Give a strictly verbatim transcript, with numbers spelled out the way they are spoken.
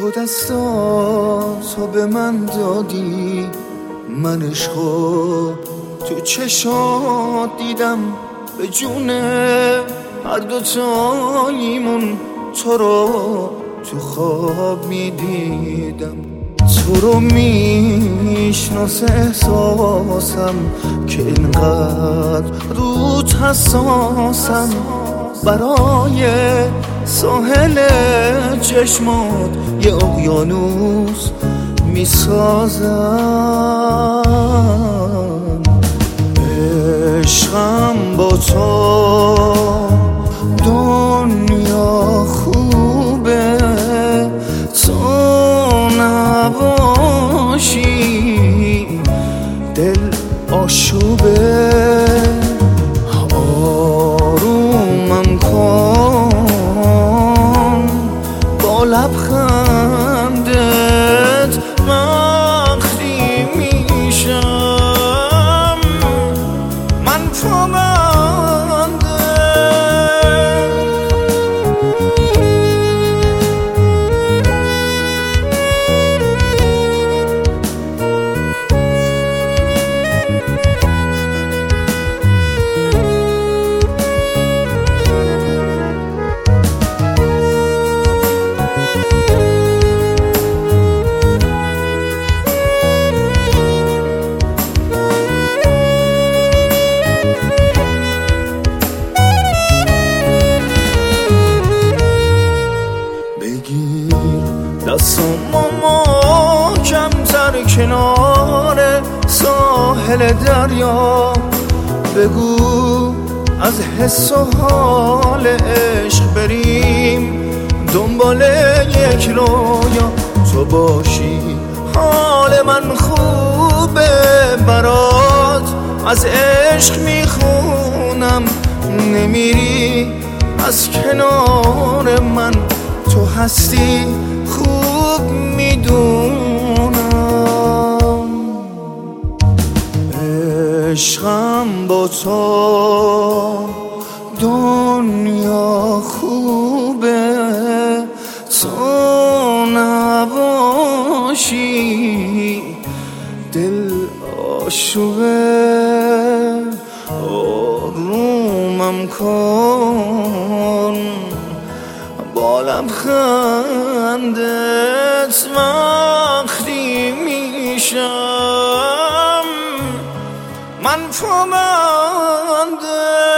تو دستاتو به من دادی، من عشقو تو چشات دیدم، به جونه هر دوتاییمون تو رو تو خواب میدیدم. تو رو میشناس احساسم که اینقدر روت حساسم، برای ساحل چشمات یه اقیانوس میسازم. عشقم با تو دنیا خوبه، تو نباشی دل آشوبه. آرومم کن با لبخندت، وقتی میشم من پابنده. دستامو محکم‌تر کنار ساحل دریا، بگو از حس و حال عشق بریم دنبال یک رویا. تو باشی حال من خوبه، برات از عشق میخونم، نمیری از کنار من، تو هستی خوب میدونم. عشقم با تو دنیا خوبه، تو نباشی دل آشوبه. آرومم کن با لبخندت، وقتی میشم من پابنده.